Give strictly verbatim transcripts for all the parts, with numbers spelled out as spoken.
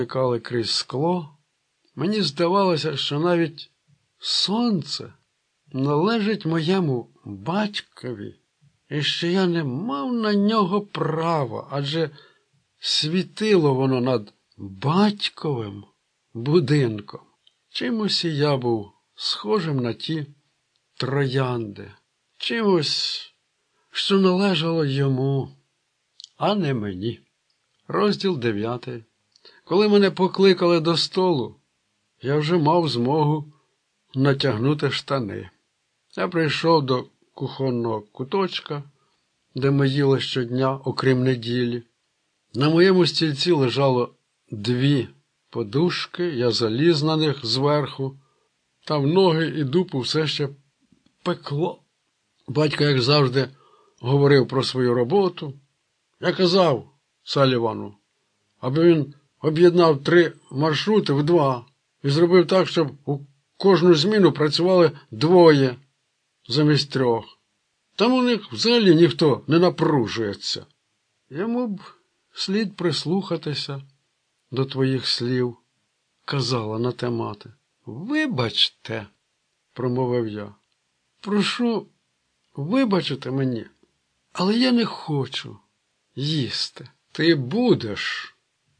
проникали крізь скло, мені здавалося, що навіть сонце належить моєму батькові, і що я не мав на нього права, адже світило воно над батьковим будинком. Чимось і я був схожим на ті троянди, чимось, що належало йому, а не мені. Розділ дев'ятий. Коли мене покликали до столу, я вже мав змогу натягнути штани. Я прийшов до кухонного куточка, де ми їли щодня, окрім неділі. На моєму стільці лежало дві подушки, я заліз на них зверху, та в ноги і дупу все ще пекло. Батько, як завжди, говорив про свою роботу. Я казав Салівану, аби він об'єднав три маршрути в два і зробив так, щоб у кожну зміну працювали двоє замість трьох. Там у них взагалі ніхто не напружується. Йому б слід прислухатися до твоїх слів, казала на те мати. Вибачте, промовив я. Прошу вибачити мені, але я не хочу їсти. Ти будеш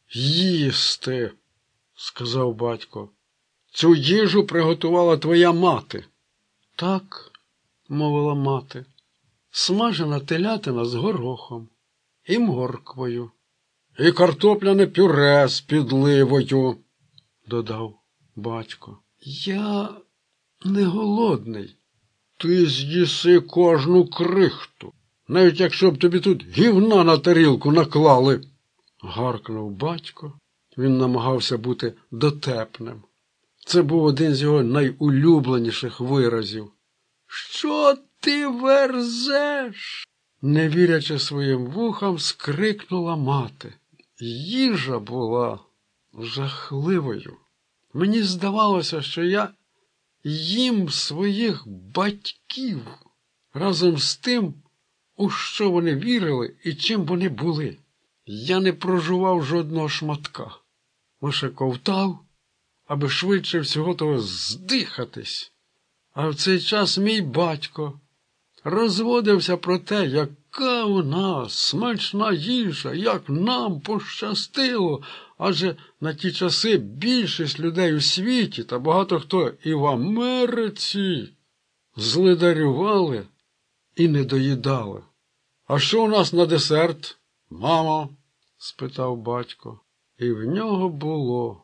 їсти, сказав батько. Цю їжу приготувала твоя мати. Так, мовила мати, смажена телятина з горохом і морквою. І картопляне пюре з підливою, додав батько. Я не голодний. Ти з'їси кожну крихту, навіть якщо б тобі тут гівна на тарілку наклали, гаркнув батько. Він намагався бути дотепним. Це був один з його найулюбленіших виразів. Що ти верзеш? Не вірячи своїм вухам, скрикнула мати. Їжа була жахливою. Мені здавалося, що я їм своїх батьків разом з тим, у що вони вірили і чим вони були. Я не прожував жодного шматка, лише ковтав, аби швидше всього того здихатись. А в цей час мій батько розводився про те, яка у нас смачна їжа, як нам пощастило, адже на ті часи більшість людей у світі та багато хто і в Америці злидарювали і не доїдали. А що у нас на десерт, мамо? Спитав батько. І в нього було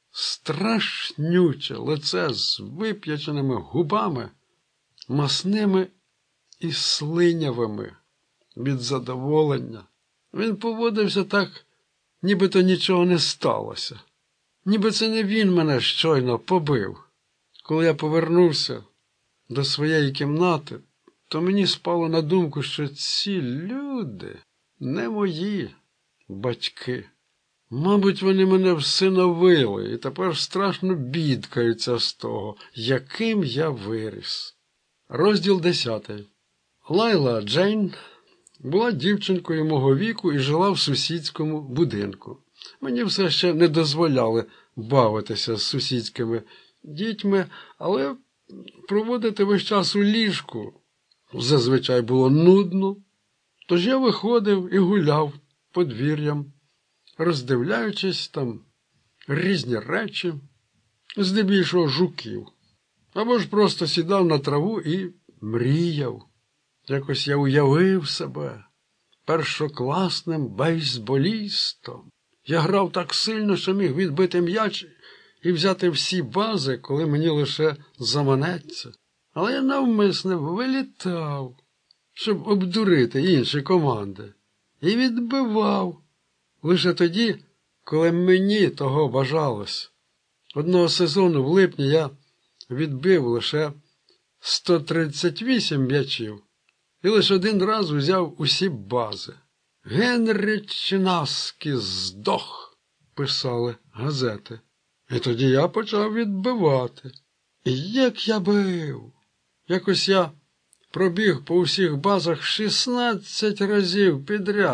страшнюче лице з вип'яченими губами, масними і слинявими від задоволення. Він поводився так, нібито нічого не сталося. Ніби це не він мене щойно побив. Коли я повернувся до своєї кімнати, то мені спало на думку, що ці люди не мої батьки. Мабуть, вони мене всиновили і тепер страшно бідкаються з того, яким я виріс. Розділ десятий. Лайла Джейн була дівчинкою мого віку і жила в сусідському будинку. Мені все ще не дозволяли бавитися з сусідськими дітьми, але проводити весь час у ліжку зазвичай було нудно. Тож я виходив і гуляв подвір'ям, роздивляючись там різні речі, здебільшого жуків. Або ж просто сідав на траву і мріяв. Якось я уявив себе першокласним бейсболістом. Я грав так сильно, що міг відбити м'яч і взяти всі бази, коли мені лише заманеться. Але я навмисне вилітав, щоб обдурити інші команди. І відбивав лише тоді, коли мені того бажалось. Одного сезону в липні я відбив лише сто тридцять вісім м'ячів і лише один раз узяв усі бази. «Генрі Чинаски здох», писали газети. І тоді я почав відбивати. І як я бив! Якось я пробіг по усіх базах шістнадцять разів підряд,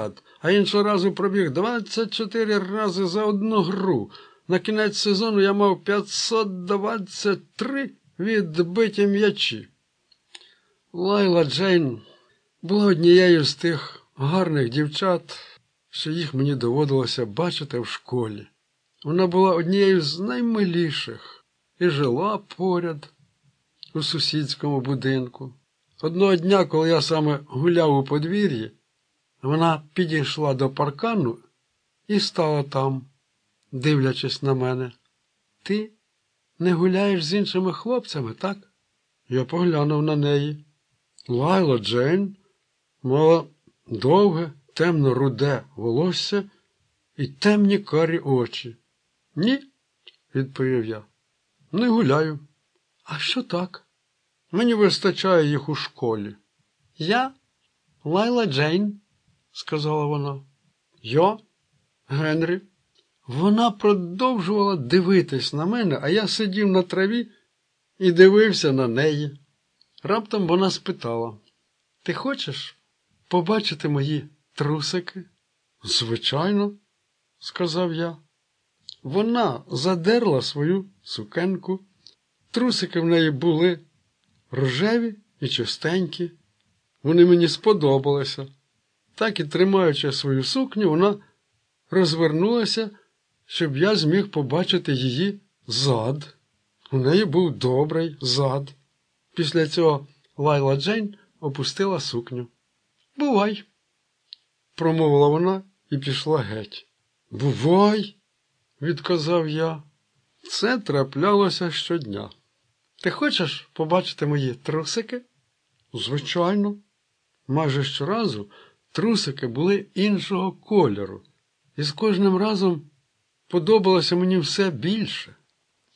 а іншого разу пробіг двадцять чотири рази за одну гру. На кінець сезону я мав п'ятсот двадцять три відбиті м'ячі. Лайла Джейн була однією з тих гарних дівчат, що їх мені доводилося бачити в школі. Вона була однією з наймиліших і жила поряд у сусідському будинку. Одного дня, коли я саме гуляв у подвір'ї, вона підійшла до паркану і стала там, дивлячись на мене. «Ти не гуляєш з іншими хлопцями, так?» Я поглянув на неї. Лайла Джейн мала довге, темно-руде волосся і темні карі очі. «Ні», – відповів я, – «не гуляю». «А що так?» «Мені вистачає їх у школі». «Я Лайла Джейн», – сказала вона. «Я Генрі». Вона продовжувала дивитись на мене, а я сидів на траві і дивився на неї. Раптом вона спитала: «Ти хочеш побачити мої трусики?» «Звичайно», – сказав я. Вона задерла свою сукенку. Трусики в неї були рожеві і чистенькі. Вони мені сподобалися. Так і тримаючи свою сукню, вона розвернулася, щоб я зміг побачити її зад. У неї був добрий зад. Після цього Лайла Джейн опустила сукню. «Бувай», – промовила вона і пішла геть. «Бувай», – відказав я. Це траплялося щодня. «Ти хочеш побачити мої трусики?» «Звичайно». Майже щоразу трусики були іншого кольору. І з кожним разом подобалося мені все більше.